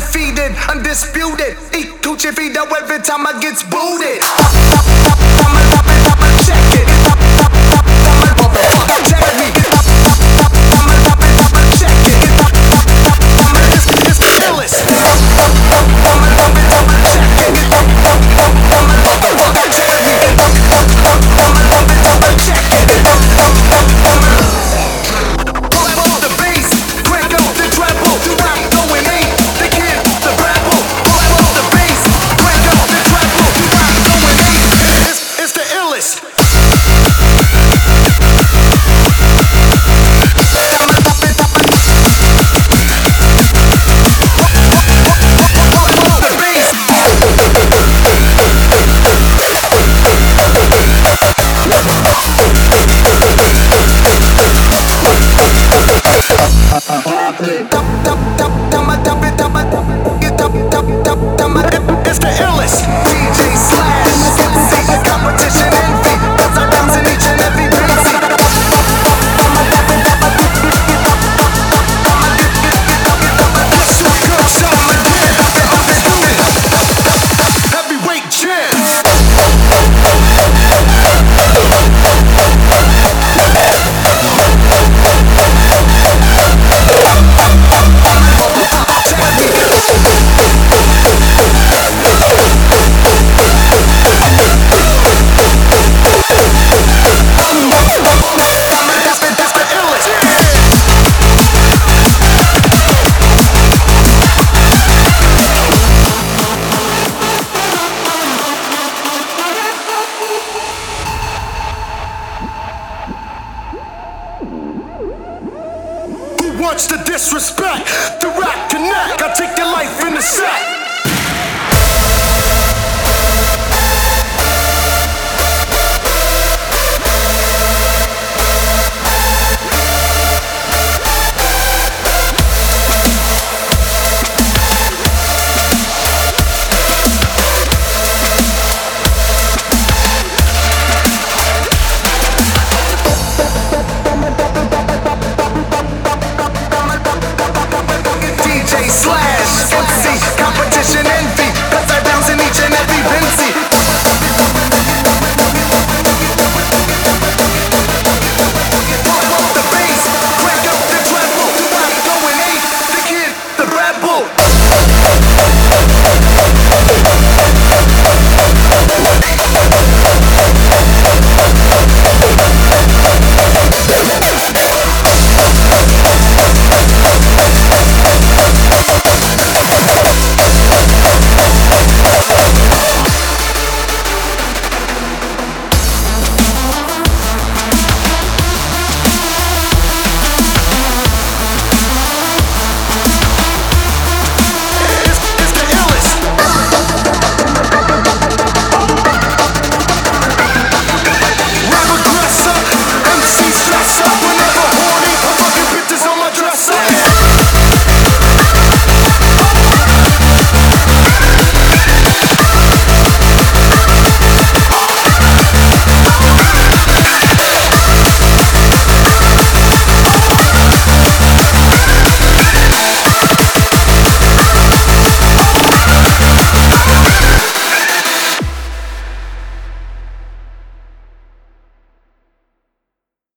undefeated, undisputed. Eat coochie feed out every time I gets booted. I'ma check it. I'ma check me. I'ma check it. It's the illest. I'ma check it. I'ma check me. I'ma check it. Pump up the bass, crank up the treble. Do I go and eat the kid, the rebel? Pump up the bass, crank up the treble. Do I go and eat? It's the illest. It's the illest. DJ Slash, competition envy, 'cause I bounce in each and every piece. This is good, so I'ma get undisputed. Heavyweight champ. Wants the disrespect, the rap connect. I take your life in the sack. DJ Slash, MC, competition envy, 'cause I bounce in each and every Vinci. Pump up the bass, crank up the treble. Do I go and eat the kid, the rebel?